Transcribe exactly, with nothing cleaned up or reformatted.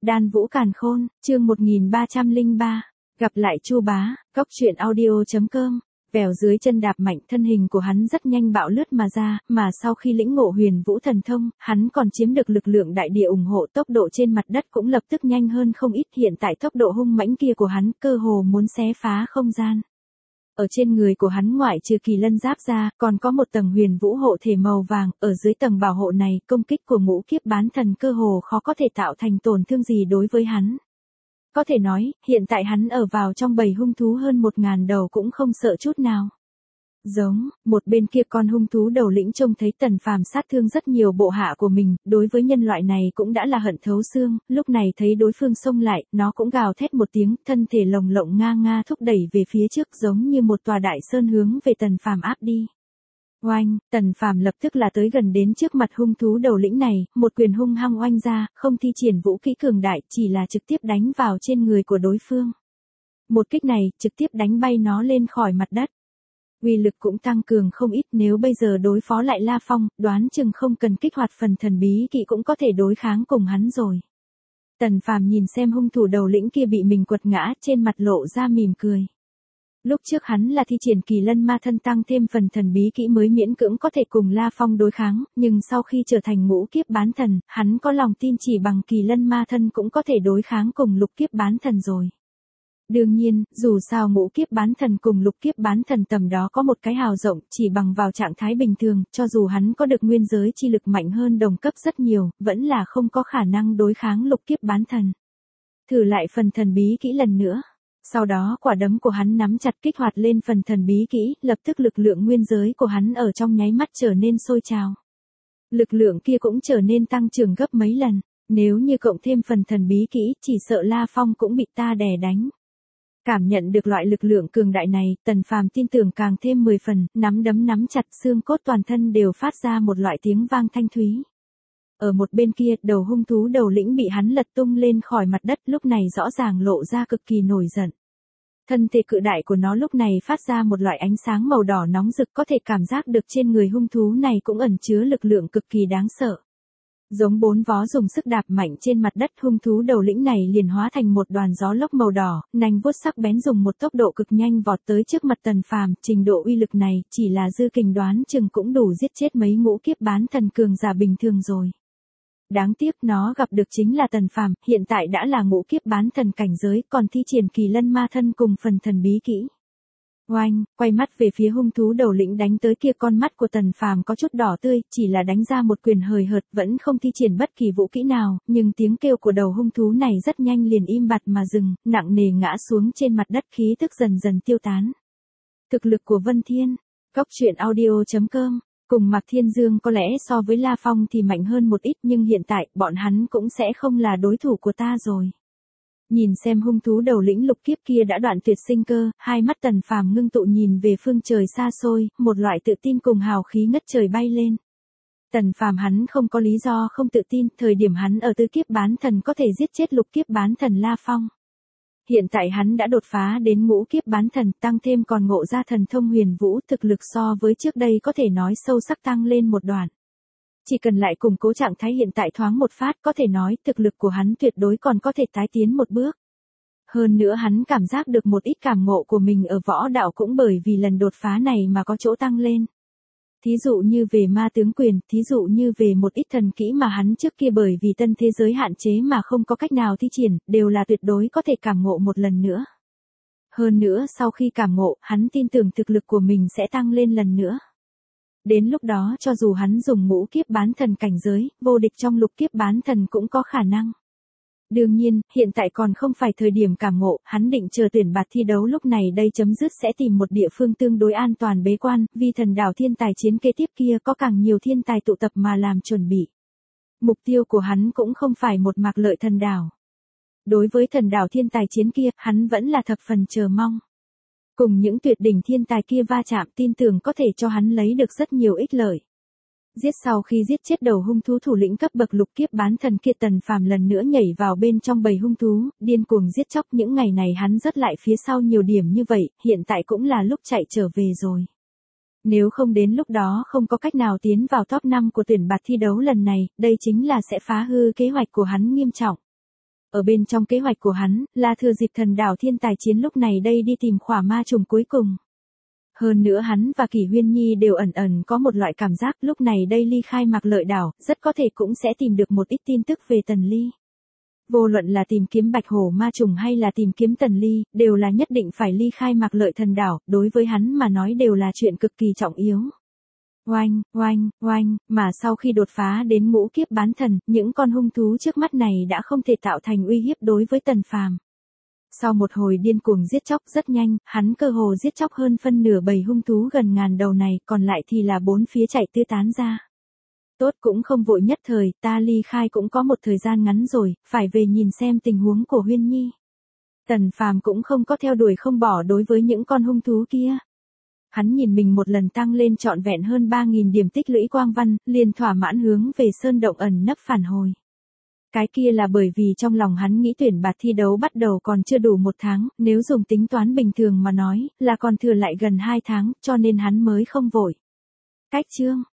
Đan Vũ Càn Khôn, chương một nghìn ba trăm lẻ ba. Gặp lại Chu Bá, Cóc Truyện Audio chấm com. Vèo dưới chân đạp mạnh, thân hình của hắn rất nhanh bạo lướt mà ra, mà sau khi lĩnh ngộ Huyền Vũ thần thông, hắn còn chiếm được lực lượng đại địa ủng hộ, tốc độ trên mặt đất cũng lập tức nhanh hơn không ít. Hiện tại tốc độ hung mãnh kia của hắn cơ hồ muốn xé phá không gian. Ở trên người của hắn ngoại trừ kỳ lân giáp ra, còn có một tầng huyền vũ hộ thể màu vàng, ở dưới tầng bảo hộ này, công kích của ngũ kiếp bán thần cơ hồ khó có thể tạo thành tổn thương gì đối với hắn. Có thể nói, hiện tại hắn ở vào trong bầy hung thú hơn một ngàn đầu cũng không sợ chút nào. Giống, một bên kia con hung thú đầu lĩnh trông thấy Tần Phàm sát thương rất nhiều bộ hạ của mình, đối với nhân loại này cũng đã là hận thấu xương, lúc này thấy đối phương xông lại, nó cũng gào thét một tiếng, thân thể lồng lộng nga nga thúc đẩy về phía trước giống như một tòa đại sơn hướng về Tần Phàm áp đi. Oanh, Tần Phàm lập tức là tới gần đến trước mặt hung thú đầu lĩnh này, một quyền hung hăng oanh ra, không thi triển vũ kỹ cường đại, chỉ là trực tiếp đánh vào trên người của đối phương. Một kích này, trực tiếp đánh bay nó lên khỏi mặt đất. Uy lực cũng tăng cường không ít, nếu bây giờ đối phó lại La Phong, đoán chừng không cần kích hoạt phần thần bí kỵ cũng có thể đối kháng cùng hắn rồi. Tần Phàm nhìn xem hung thủ đầu lĩnh kia bị mình quật ngã, trên mặt lộ ra mỉm cười. Lúc trước hắn là thi triển kỳ lân ma thân tăng thêm phần thần bí kỹ mới miễn cưỡng có thể cùng La Phong đối kháng, nhưng sau khi trở thành ngũ kiếp bán thần, hắn có lòng tin chỉ bằng kỳ lân ma thân cũng có thể đối kháng cùng lục kiếp bán thần rồi. Đương nhiên, dù sao ngũ kiếp bán thần cùng lục kiếp bán thần tầm đó có một cái hào rộng, chỉ bằng vào trạng thái bình thường, cho dù hắn có được nguyên giới chi lực mạnh hơn đồng cấp rất nhiều, vẫn là không có khả năng đối kháng lục kiếp bán thần. Thử lại phần thần bí kỹ lần nữa. Sau đó quả đấm của hắn nắm chặt kích hoạt lên phần thần bí kỹ, lập tức lực lượng nguyên giới của hắn ở trong nháy mắt trở nên sôi trào. Lực lượng kia cũng trở nên tăng trưởng gấp mấy lần, nếu như cộng thêm phần thần bí kỹ, chỉ sợ La Phong cũng bị ta đè đánh. Cảm nhận được loại lực lượng cường đại này, Tần Phàm tin tưởng càng thêm mười phần, nắm đấm nắm chặt xương cốt toàn thân đều phát ra một loại tiếng vang thanh thúy. Ở một bên kia, đầu hung thú đầu lĩnh bị hắn lật tung lên khỏi mặt đất, lúc này rõ ràng lộ ra cực kỳ nổi giận. Thân thể cự đại của nó lúc này phát ra một loại ánh sáng màu đỏ nóng rực, có thể cảm giác được trên người hung thú này cũng ẩn chứa lực lượng cực kỳ đáng sợ. Giống bốn vó dùng sức đạp mạnh trên mặt đất, hung thú đầu lĩnh này liền hóa thành một đoàn gió lốc màu đỏ, nanh vuốt sắc bén dùng một tốc độ cực nhanh vọt tới trước mặt Tần Phàm, trình độ uy lực này, chỉ là dư kình đoán chừng cũng đủ giết chết mấy ngũ kiếp bán thần cường giả bình thường rồi. Đáng tiếc nó gặp được chính là Tần Phàm, hiện tại đã là ngũ kiếp bán thần cảnh giới, còn thi triển kỳ lân ma thân cùng phần thần bí kỹ. Oanh, quay mắt về phía hung thú đầu lĩnh đánh tới kia, con mắt của Tần Phàm có chút đỏ tươi, chỉ là đánh ra một quyền hời hợt, vẫn không thi triển bất kỳ vũ kỹ nào, nhưng tiếng kêu của đầu hung thú này rất nhanh liền im bặt mà dừng, nặng nề ngã xuống trên mặt đất, khí tức dần dần tiêu tán. Thực lực của Vân Thiên, Cóc Truyện Audio chấm com. Cùng Mạc Thiên Dương có lẽ so với La Phong thì mạnh hơn một ít, nhưng hiện tại, bọn hắn cũng sẽ không là đối thủ của ta rồi. Nhìn xem hung thú đầu lĩnh lục kiếp kia đã đoạn tuyệt sinh cơ, hai mắt Tần Phàm ngưng tụ nhìn về phương trời xa xôi, một loại tự tin cùng hào khí ngất trời bay lên. Tần Phàm hắn không có lý do không tự tin, thời điểm hắn ở tứ kiếp bán thần có thể giết chết lục kiếp bán thần La Phong. Hiện tại hắn đã đột phá đến ngũ kiếp bán thần, tăng thêm còn ngộ ra thần thông huyền vũ, thực lực so với trước đây có thể nói sâu sắc tăng lên một đoạn. Chỉ cần lại củng cố trạng thái hiện tại thoáng một phát, có thể nói thực lực của hắn tuyệt đối còn có thể tái tiến một bước. Hơn nữa hắn cảm giác được một ít cảm ngộ của mình ở võ đạo cũng bởi vì lần đột phá này mà có chỗ tăng lên. Thí dụ như về ma tướng quyền, thí dụ như về một ít thần kỹ mà hắn trước kia bởi vì tân thế giới hạn chế mà không có cách nào thi triển, đều là tuyệt đối có thể cảm ngộ một lần nữa. Hơn nữa sau khi cảm ngộ, hắn tin tưởng thực lực của mình sẽ tăng lên lần nữa. Đến lúc đó cho dù hắn dùng ngũ kiếp bán thần cảnh giới, vô địch trong lục kiếp bán thần cũng có khả năng. Đương nhiên, hiện tại còn không phải thời điểm cảm ngộ, hắn định chờ tuyển bạt thi đấu lúc này đây chấm dứt sẽ tìm một địa phương tương đối an toàn bế quan, vì thần đảo thiên tài chiến kế tiếp kia có càng nhiều thiên tài tụ tập mà làm chuẩn bị. Mục tiêu của hắn cũng không phải một mạc lợi thần đảo. Đối với thần đảo thiên tài chiến kia, hắn vẫn là thập phần chờ mong. Cùng những tuyệt đỉnh thiên tài kia va chạm, tin tưởng có thể cho hắn lấy được rất nhiều ích lợi. Giết sau khi giết chết đầu hung thú thủ lĩnh cấp bậc lục kiếp bán thần kia, Tần Phàm lần nữa nhảy vào bên trong bầy hung thú, điên cuồng giết chóc. Những ngày này hắn rất lại phía sau nhiều điểm như vậy, hiện tại cũng là lúc chạy trở về rồi. Nếu không đến lúc đó không có cách nào tiến vào top năm của tuyển bạt thi đấu lần này, đây chính là sẽ phá hư kế hoạch của hắn nghiêm trọng. ở bên trong kế hoạch của hắn, là thừa dịp thần đảo thiên tài chiến lúc này đây đi tìm khỏa ma trùng cuối cùng. Hơn nữa hắn và Kỷ Huyên Nhi đều ẩn ẩn có một loại cảm giác lúc này đây ly khai Mạc Lợi đảo, rất có thể cũng sẽ tìm được một ít tin tức về Tần Ly. Vô luận là tìm kiếm bạch hổ ma trùng hay là tìm kiếm Tần Ly, đều là nhất định phải ly khai Mạc Lợi thần đảo, đối với hắn mà nói đều là chuyện cực kỳ trọng yếu. Oanh, oanh, oanh, mà sau khi đột phá đến ngũ kiếp bán thần, những con hung thú trước mắt này đã không thể tạo thành uy hiếp đối với Tần Phàm. Sau một hồi điên cuồng giết chóc rất nhanh, hắn cơ hồ giết chóc hơn phân nửa bầy hung thú gần ngàn đầu này, còn lại thì là bốn phía chạy tứ tán ra. Tốt cũng không vội nhất thời, ta ly khai cũng có một thời gian ngắn rồi, phải về nhìn xem tình huống của Huyên Nhi. Tần Phàm cũng không có theo đuổi không bỏ đối với những con hung thú kia. Hắn nhìn mình một lần tăng lên trọn vẹn hơn ba nghìn điểm tích lũy quang văn, liền thỏa mãn hướng về sơn động ẩn nấp phản hồi. Cái kia là bởi vì trong lòng hắn nghĩ tuyển bạt thi đấu bắt đầu còn chưa đủ một tháng, nếu dùng tính toán bình thường mà nói, là còn thừa lại gần hai tháng, cho nên hắn mới không vội. Cách chương